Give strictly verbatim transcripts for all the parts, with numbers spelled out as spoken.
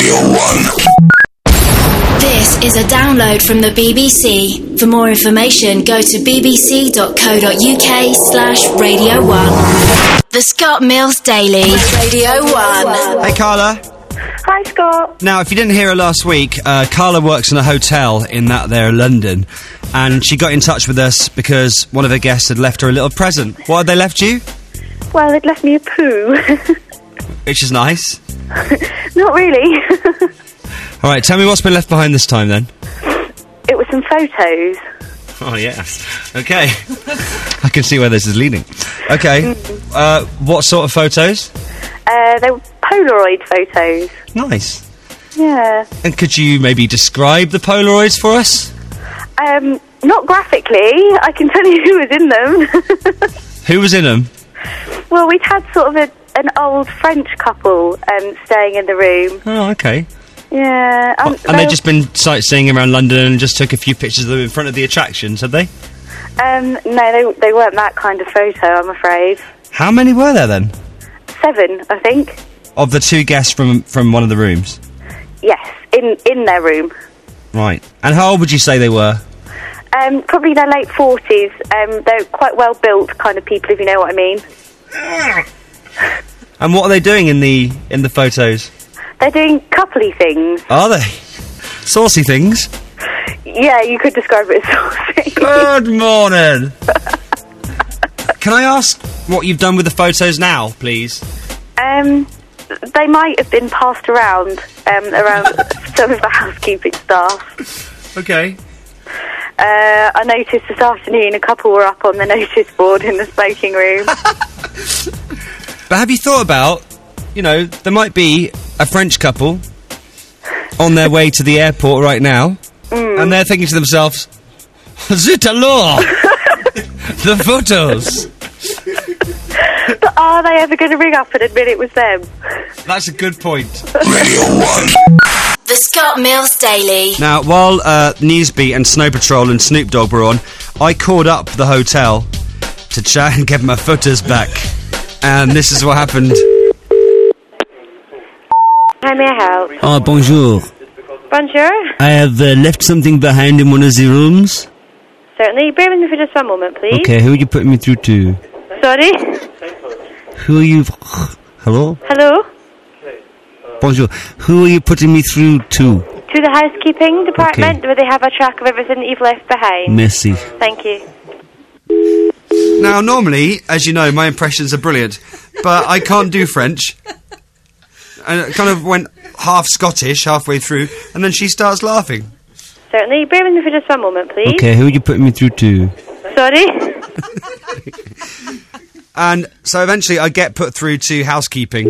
Radio one. This is a download from the B B C. For more information, go to bbc.co.uk slash Radio one. The Scott Mills Daily. Radio one. Hey, Carla. Hi, Scott. Now, if you didn't hear her last week, uh, Carla works in a hotel in that there London, and she got in touch with us because one of her guests had left her a little present. What had they left you? Well, it left me a poo. Which is nice. Not really. All right, tell me what's been left behind this time, then. It was some photos. Oh, yes. Okay. I can see where this is leading. Okay. Mm. Uh, what sort of photos? Uh, they were Polaroid photos. Nice. Yeah. And could you maybe describe the Polaroids for us? Um, not graphically. I can tell you who was in them. Who was in them? Well, we'd had sort of a, an old French couple um, staying in the room. Oh, okay. Yeah. Um, and they'd just been sightseeing around London and just took a few pictures of them in front of the attractions, had they? Um, no, they, they weren't that kind of photo, I'm afraid. How many were there, then? Seven, I think. Of the two guests from from one of the rooms? Yes, in, in their room. Right. And how old would you say they were? Um, probably their late forties. Um, they're quite well-built kind of people, if you know what I mean. And what are they doing in the in the photos? They're doing coupley things. Are they? Saucy things? Yeah, you could describe it as saucy. Good morning! Can I ask what you've done with the photos now, please? Um, they might have been passed around, um, around some of the housekeeping staff. Okay. Uh, I noticed this afternoon a couple were up on the notice board in the smoking room. But have you thought about, you know, there might be a French couple on their way to the airport right now, mm. and they're thinking to themselves, zut alors! The photos! But are they ever going to ring up and admit it was them? That's a good point. Radio one. The Scott Mills Daily. Now, while uh, Newsbeat and Snow Patrol and Snoop Dogg were on, I called up the hotel to try and get my photos back. And this is what happened. How may I help? Oh, bonjour. Bonjour. I have uh, left something behind in one of the rooms. Certainly. Bear with me for just one moment, please. Okay, who are you putting me through to? Sorry? Who are you... Hello? Hello? Bonjour. Who are you putting me through to? To the housekeeping department, okay. Where they have a track of everything that you've left behind. Merci. Thank you. Now, normally, as you know, my impressions are brilliant, but I can't do French. And it kind of went half Scottish halfway through, and then she starts laughing. Certainly. Bear with me for just one moment, please. Okay, who are you putting me through to? Sorry? And so eventually I get put through to housekeeping.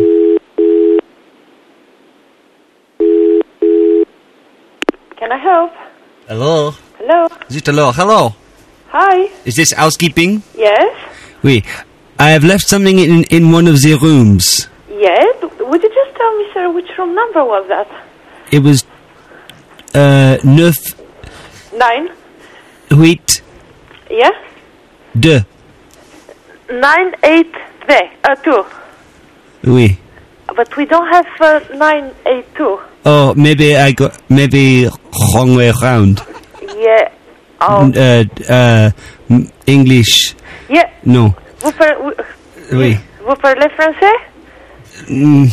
Can I help? Hello? Hello? Is it hello? Hello? Hi? Is this housekeeping? Yes? Oui. I have left something in, in one of the rooms. Yes? Would you just tell me, sir, which room number was that? It was... Uh, neuf... Nine? Huit... Yeah? Deux. Nine, eight, there. Uh, two. Oui. But we don't have uh, nine, eight, two. Oh, maybe I got... Maybe wrong way around. Yeah. Oh. Uh, uh, English... Yeah. No. Vous, par vous, oui. Vous parlez français? Mm.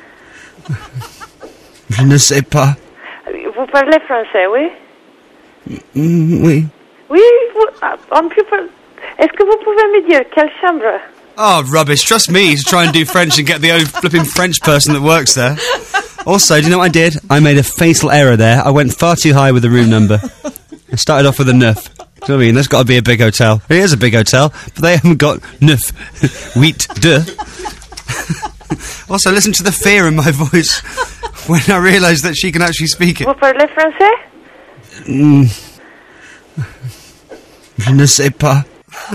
Je ne sais pas. Vous parlez français, oui? Mm, oui. Oui, vous, on peut par... Est-ce que vous pouvez me dire quelle chambre? Oh, rubbish. Trust me to try and do French and get the old flipping French person that works there. Also, do you know what I did? I made a fatal error there. I went far too high with the room number. I started off with a neuf. Do you know what I mean? There's got to be a big hotel. It is a big hotel, but they haven't got neuf. Huit, deux. Also, listen to the fear in my voice when I realised that she can actually speak it. Vous parlez français? Mm. Je ne sais pas.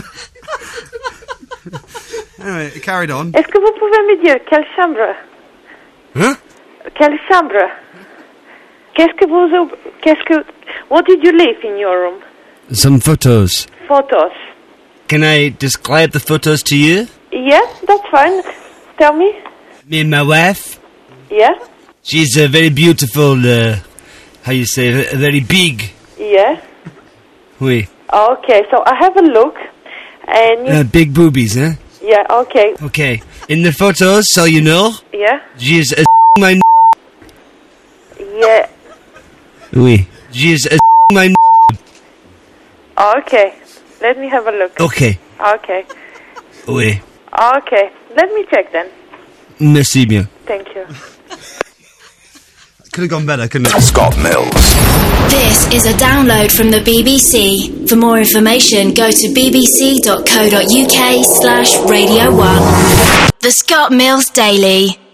Anyway, it carried on. Est-ce que vous pouvez me dire quelle chambre? Huh? Quelle chambre? Qu'est-ce que vous... Qu'est-ce que... What did you leave in your room? Some photos. Photos. Can I describe the photos to you? Yeah, that's fine. Tell me. Me and my wife. Yeah? She's uh, very beautiful, uh, how you say, uh, very big. Yeah. Oui. Okay, so I have a look, and you, Uh, big boobies, huh? yeah, okay, Okay. In the photos, so you know, yeah, she's a my n- yeah, Oui. She's a my n- okay. Let me have a look. Okay. Okay, Oui. okay. Let me check then. Merci bien. Thank you. Could have gone better, couldn't it? Scott Mills. This is a download from the B B C. For more information, go to bbc.co.uk slash Radio one. The Scott Mills Daily.